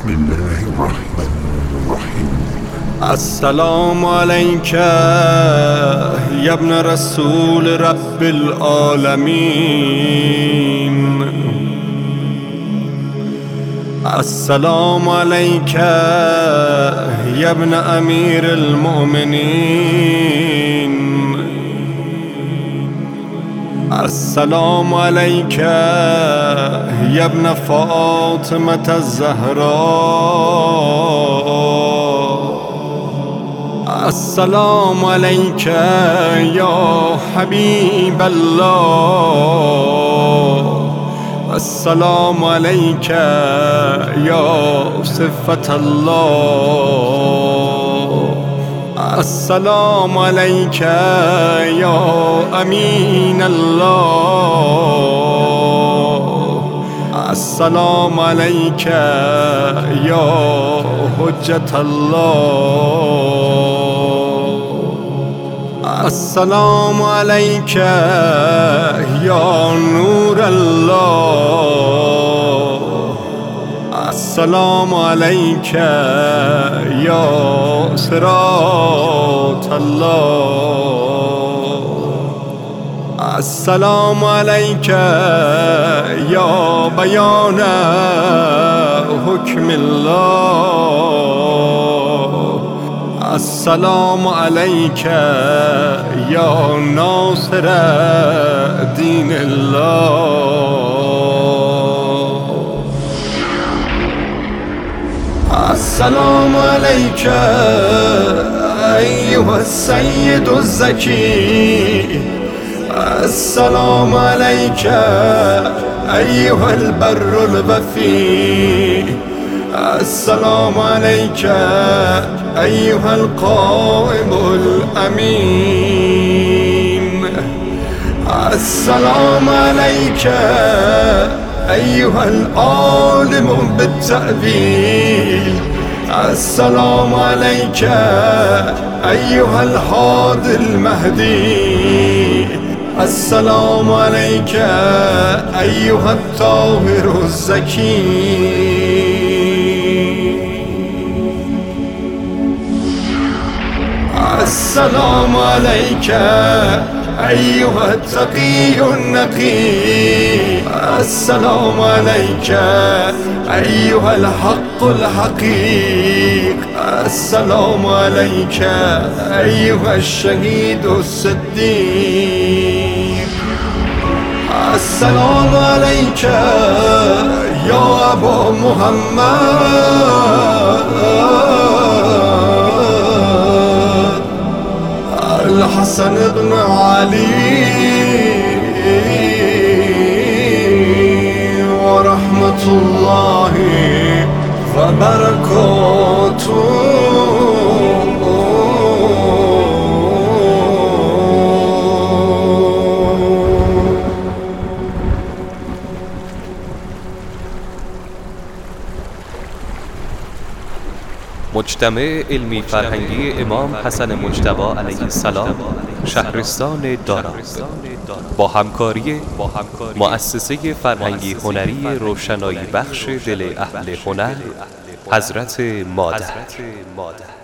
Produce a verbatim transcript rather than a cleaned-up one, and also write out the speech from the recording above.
بسم الله الرحمن الرحیم. السلام علیک یا ابن رسول رب العالمین. السلام علیک یا ابن امیر المؤمنین. السلام علیک یا ابن فاطمة الزهراء. السلام علیک یا حبیب الله. السلام علیک یا صفة الله. السلام علیک یا امین الله. السلام علیک یا حجة الله. السلام علیک یا نور الله. السلام علیک یا صراط الله. السلام علیک یا بیان حکم الله. السلام علیک یا ناصر دین الله. السلام علیک ایها السید الزکی. السلام علیک ایها البر الوفی. السلام علیک ایها القائم الامین. السلام علیک ایها العالم بالتأویل. السلام علیک ایها الهادی المهدی. السلام علیک ایها الطاهر الزکی. السلام علیک ایها التقی النقی. السلام علیک ایها الحق الحقیق. السلام علیک ایها الشهید الصدیق. السلام علیک یا ابا محمد الحسن بن علی و رحمت الله و برکاته. مجتمع علمی فرهنگی امام حسن مجتبی علیه السلام، شهرستان داراب، با همکاری مؤسسه فرهنگی هنری روشنایی بخش دل اهل هنر حضرت مادر.